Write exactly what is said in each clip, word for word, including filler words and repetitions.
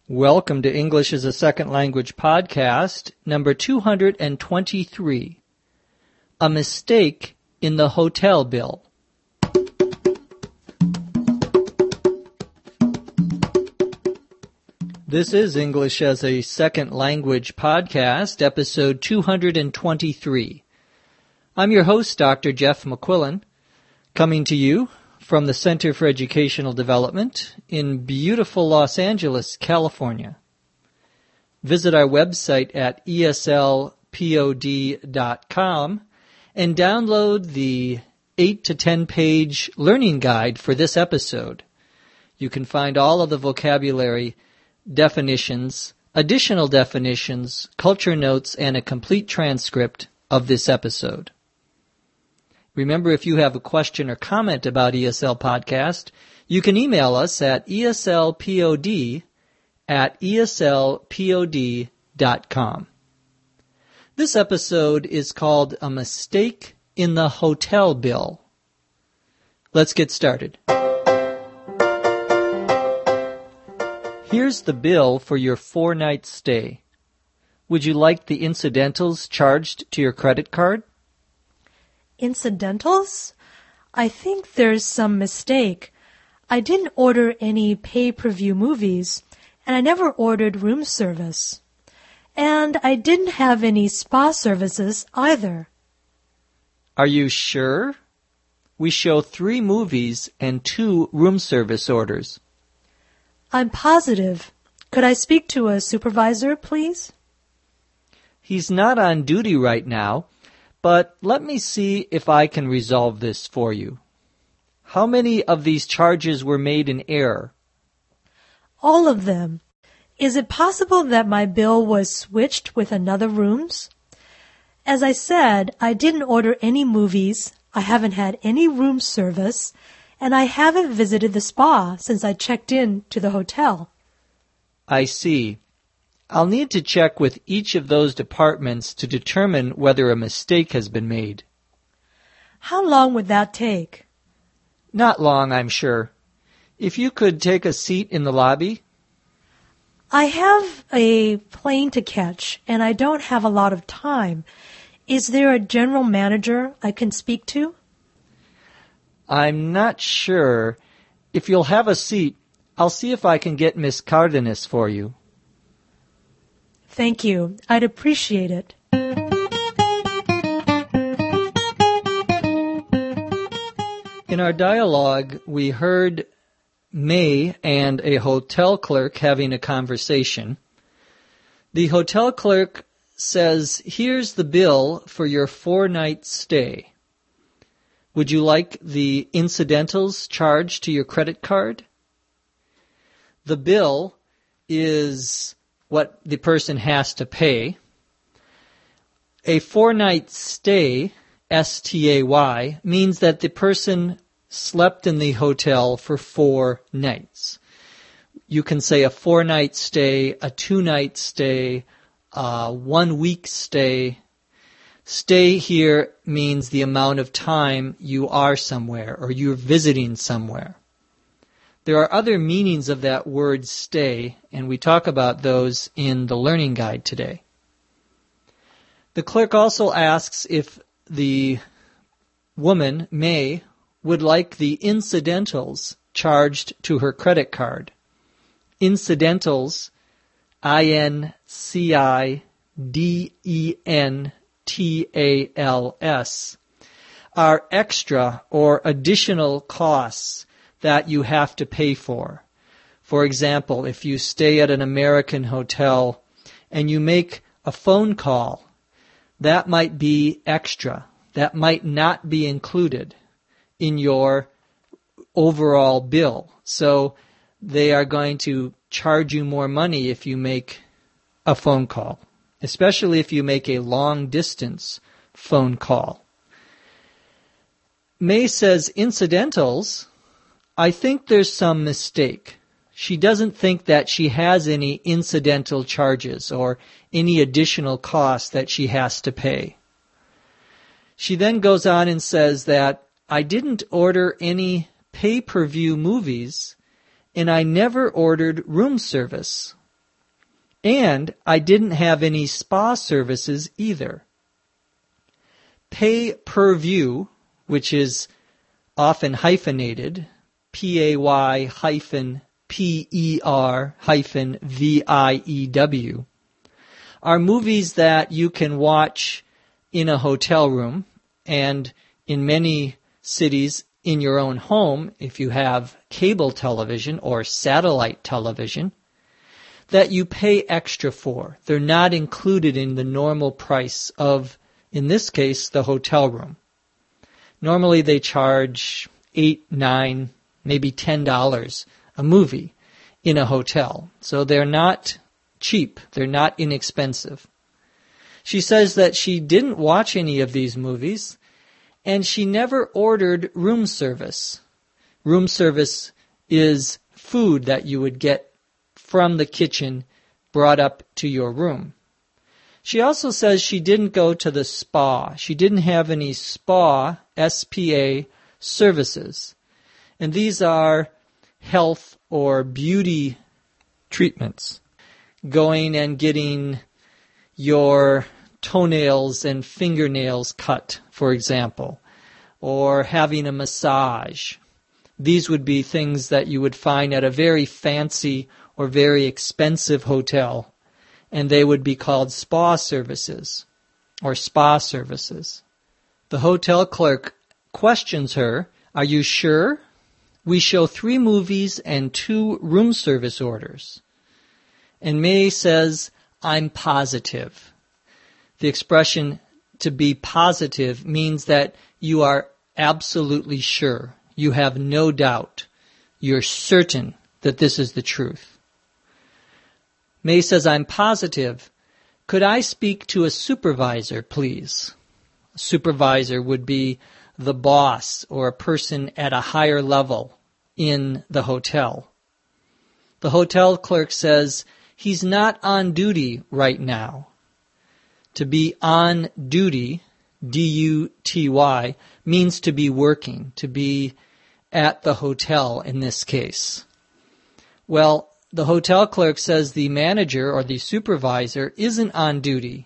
Welcome to English as a Second Language podcast, number two hundred twenty-three. A mistake in the hotel bill. This is English as a Second Language podcast, episode two hundred twenty-three. I'm your host, Doctor Jeff McQuillan, coming to you from the Center for Educational Development in beautiful Los Angeles, California. Visit our website at E S L pod dot com and download the eight to ten page learning guide for this episode. You can find all of the vocabulary, definitions, additional definitions, culture notes, and a complete transcript of this episode. Remember, if you have a question or comment about E S L Podcast, you can email us at eslpod at eslpod dot com. This episode is called A Mistake in the Hotel Bill. Let's get started. Here's the bill for your four-night stay. Would you like the incidentals charged to your credit card? Incidentals? I think there's some mistake. I didn't order any pay-per-view movies, and I never ordered room service. And I didn't have any spa services either. Are you sure? We show three movies and two room service orders. I'm positive. Could I speak to a supervisor, please? He's not on duty right now, but let me see if I can resolve this for you. How many of these charges were made in error? All of them. Is it possible that my bill was switched with another room's? As I said, I didn't order any movies, I haven't had any room service, and I haven't visited the spa since I checked in to the hotel. I see. I'll need to check with each of those departments to determine whether a mistake has been made. How long would that take? Not long, I'm sure. If you could take a seat in the lobby. I have a plane to catch, and I don't have a lot of time. Is there a general manager I can speak to? I'm not sure. If you'll have a seat, I'll see if I can get Miss Cardenas for you. Thank you. I'd appreciate it. In our dialogue, we heard May and a hotel clerk having a conversation. The hotel clerk says, "Here's the bill for your four-night stay. Would you like the incidentals charged to your credit card?" The bill is what the person has to pay. A four-night stay, S T A Y, means that the person slept in the hotel for four nights. You can say a four-night stay, a two-night stay, a one-week stay. Stay here means the amount of time you are somewhere or you're visiting somewhere. There are other meanings of that word stay, and we talk about those in the learning guide today. The clerk also asks if the woman, May, would like the incidentals charged to her credit card. Incidentals, I N C I D E N T A L S, are extra or additional costs that you have to pay for. For example, if you stay at an American hotel and you make a phone call, that might be extra. That might not be included in your overall bill. So they are going to charge you more money if you make a phone call, especially if you make a long-distance phone call. May says incidentals. I think there's some mistake. She doesn't think that she has any incidental charges or any additional costs that she has to pay. She then goes on and says that I didn't order any pay-per-view movies and I never ordered room service. And I didn't have any spa services either. Pay per view, which is often hyphenated, P A Y hyphen P E R hyphen V I E W, are movies that you can watch in a hotel room and in many cities in your own home if you have cable television or satellite television that you pay extra for. They're not included in the normal price of, in this case, the hotel room. Normally they charge eight, nine, maybe ten dollars a movie in a hotel. So they're not cheap. They're not inexpensive. She says that she didn't watch any of these movies, and she never ordered room service. Room service is food that you would get from the kitchen brought up to your room. She also says she didn't go to the spa. She didn't have any spa, S P A, services. And these are health or beauty treatments. Going and getting your toenails and fingernails cut, for example, or having a massage. These would be things that you would find at a very fancy or very expensive hotel, and they would be called spa services or spa services. The hotel clerk questions her, "Are you sure? We show three movies and two room service orders." And May says, "I'm positive." The expression to be positive means that you are absolutely sure. You have no doubt. You're certain that this is the truth. May says, "I'm positive. Could I speak to a supervisor, please?" A supervisor would be the boss or a person at a higher level in the hotel. The hotel clerk says, "He's not on duty right now." To be on duty, D U T Y, means to be working, to be at the hotel in this case. Well, the hotel clerk says the manager or the supervisor isn't on duty.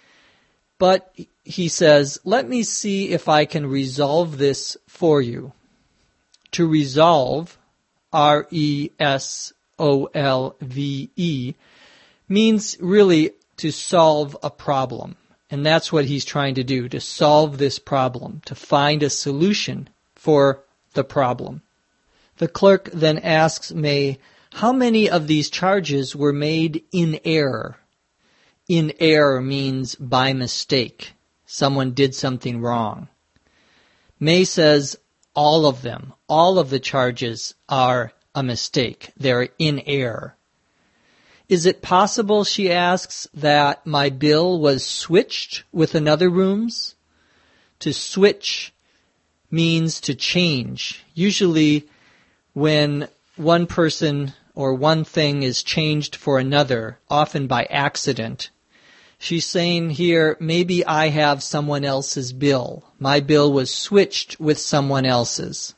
But he says, "Let me see if I can resolve this for you." To resolve, R E S O L V E, means really to solve a problem. And that's what he's trying to do, to solve this problem, to find a solution for the problem. The clerk then asks May, how many of these charges were made in error? In error means by mistake. Someone did something wrong. May says all of them, all of the charges are a mistake. They're in error. Is it possible, she asks, that my bill was switched with another room's? To switch means to change. Usually when one person or one thing is changed for another, often by accident. She's saying here, maybe I have someone else's bill. My bill was switched with someone else's.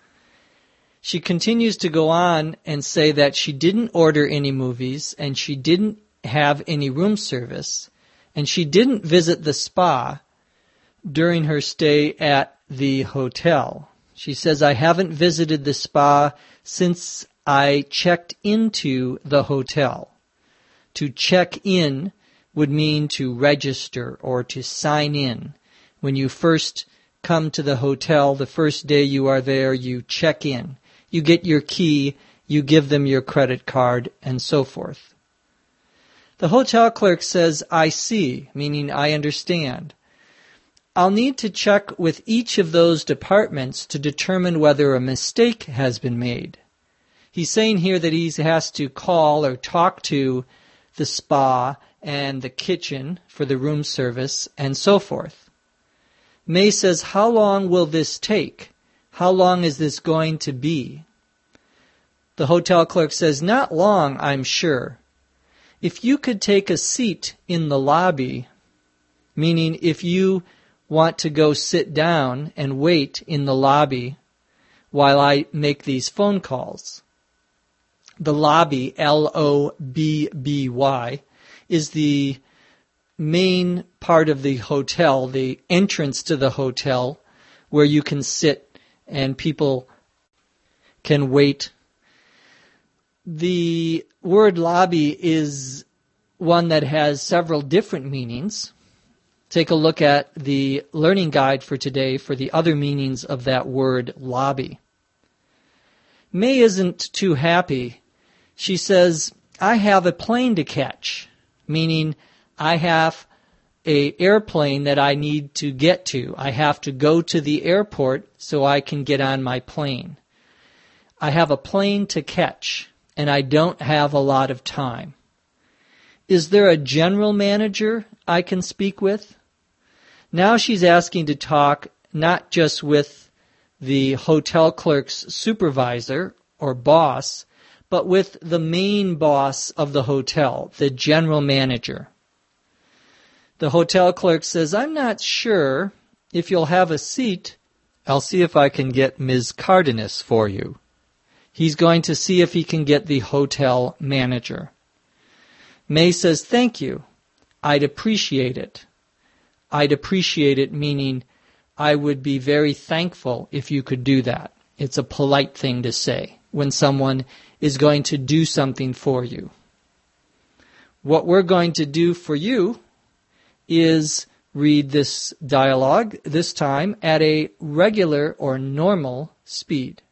She continues to go on and say that she didn't order any movies and she didn't have any room service and she didn't visit the spa during her stay at the hotel. She says, "I haven't visited the spa since I checked into the hotel." To check in would mean to register or to sign in. When you first come to the hotel, the first day you are there, you check in. You get your key, you give them your credit card, and so forth. The hotel clerk says, "I see," meaning I understand. "I'll need to check with each of those departments to determine whether a mistake has been made." He's saying here that he has to call or talk to the spa and the kitchen for the room service and so forth. May says, "How long will this take? How long is this going to be?" The hotel clerk says, "Not long, I'm sure. If you could take a seat in the lobby," meaning if you want to go sit down and wait in the lobby while I make these phone calls. the lobby, L O B B Y, is the main part of the hotel, the entrance to the hotel, where you can sit and people can wait. The word lobby is one that has several different meanings. Take a look at the learning guide for today for the other meanings of that word lobby. May isn't too happy. She says, I have a plane to catch, meaning I have an airplane that I need to get to. I have to go to the airport so I can get on my plane. I have a plane to catch, and I don't have a lot of time. Is there a general manager I can speak with? Now she's asking to talk not just with the hotel clerk's supervisor or boss, but with the main boss of the hotel, the general manager. The hotel clerk says, I'm not sure. If you'll have a seat, I'll see if I can get Miz Cardenas for you. He's going to see if he can get the hotel manager. May says, thank you. I'd appreciate it. I'd appreciate it, meaning I would be very thankful if you could do that. It's a polite thing to say when someone is going to do something for you. What we're going to do for you is read this dialogue, this time at a regular or normal speed.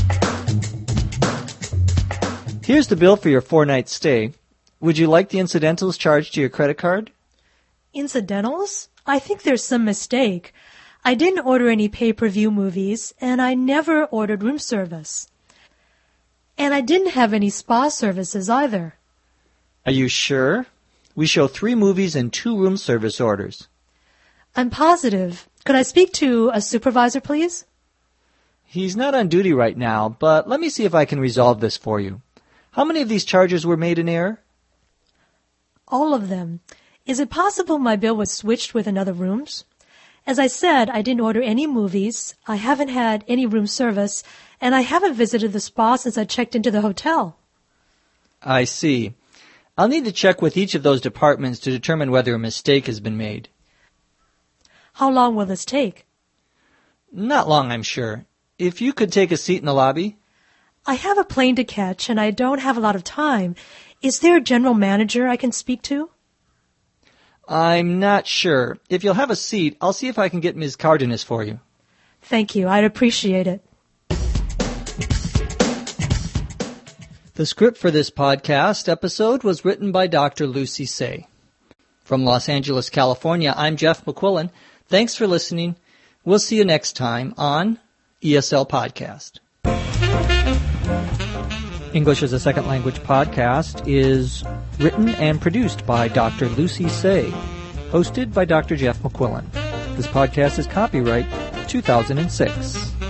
Here's the bill for your four-night stay. Would you like the incidentals charged to your credit card? Incidentals? I think there's some mistake. I didn't order any pay-per-view movies, and I never ordered room service. And I didn't have any spa services either. Are you sure? We show three movies and two room service orders. I'm positive. Could I speak to a supervisor, please? He's not on duty right now, but let me see if I can resolve this for you. How many of these charges were made in error? All of them. Is it possible my bill was switched with another room's? As I said, I didn't order any movies, I haven't had any room service, and I haven't visited the spa since I checked into the hotel. I see. I'll need to check with each of those departments to determine whether a mistake has been made. How long will this take? Not long, I'm sure. If you could take a seat in the lobby. I have a plane to catch, and I don't have a lot of time. Is there a general manager I can speak to? I'm not sure. If you'll have a seat, I'll see if I can get Miz Cardenas for you. Thank you. I'd appreciate it. The script for this podcast episode was written by Doctor Lucy Say. From Los Angeles, California, I'm Jeff McQuillan. Thanks for listening. We'll see you next time on E S L Podcast. English as a Second Language podcast is written and produced by Doctor Lucy Say, hosted by Doctor Jeff McQuillan. This podcast is copyright two thousand six.